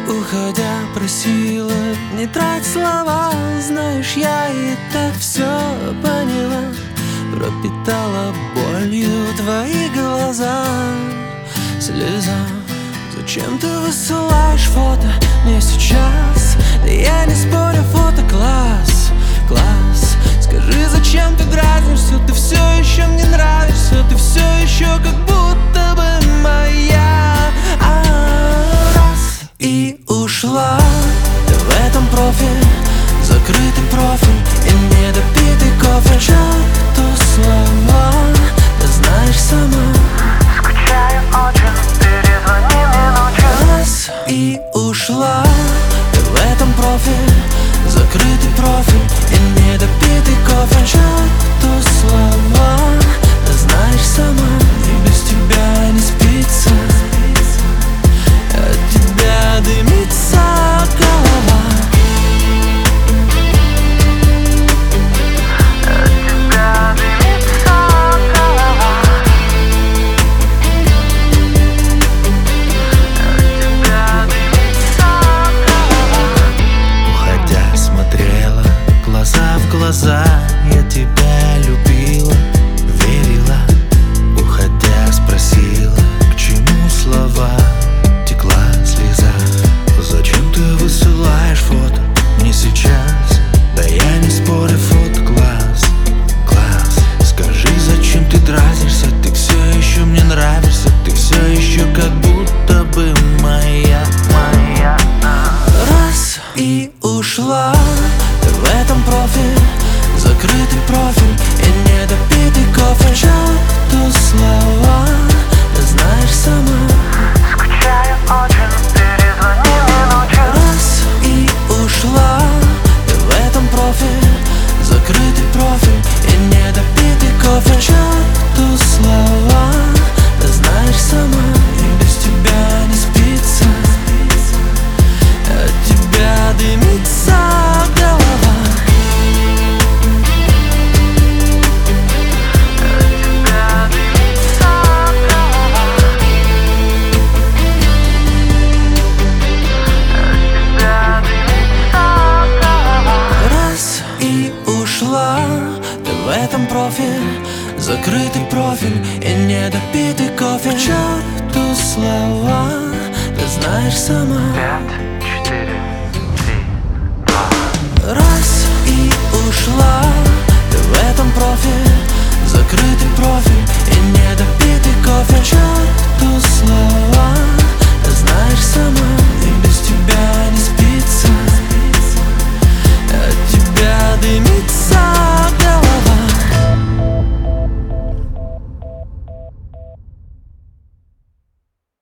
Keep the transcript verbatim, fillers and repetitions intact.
Уходя, просила не трать слова. Знаешь, я и так все поняла. Пропитала болью твои глаза. Слеза. Зачем ты высылаешь фото мне сейчас? Да я не спорю, фото класс, класс. Скажи, зачем ты дразнишься? Ты все еще мне нравишься. Ты все еще как будто бы моя. А, раз и ушла. Ты в этом профиль, закрытый профиль и недопитый кофе. Черту слова, ты знаешь сама. Скучаю очень, перезвони мне ночью. Раз и ушла. Ты в этом профиль, закрытый профиль и недопитый кофе. Черту слова, ты знаешь сама. И без тебя не спится, от тебя дымится голова. От тебя дымится голова. От тебя дымится голова. Уходя, смотрела глаза в глаза. Я тебя любила, верила. Уходя, спросила, к чему слова. Текла слеза. Зачем ты высылаешь фото мне сейчас? Да я не спорю, фото класс, класс. Скажи, зачем ты дразнишься? Ты все еще мне нравишься. Ты все еще как будто бы моя, моя. Раз и ушла. Ты в этом профиль, закрытый профиль и недопитый кофе. Черту слова, ты знаешь сама. Скучаю очень, перезвони мне ночью. Раз и ушла. Ты в этом профиль, закрытый профиль и недопитый кофе. Черту слова, ты знаешь сама. И без тебя не спится, от тебя дымится голова. От тебя дымится голова. От тебя дымится голова. Раз и ушла. Ты в этом профиль, закрытый профиль и недопитый кофе. К черту слова, ты знаешь сама. Пять, четыре, три, два. Раз и ушла. Ты в этом профиль,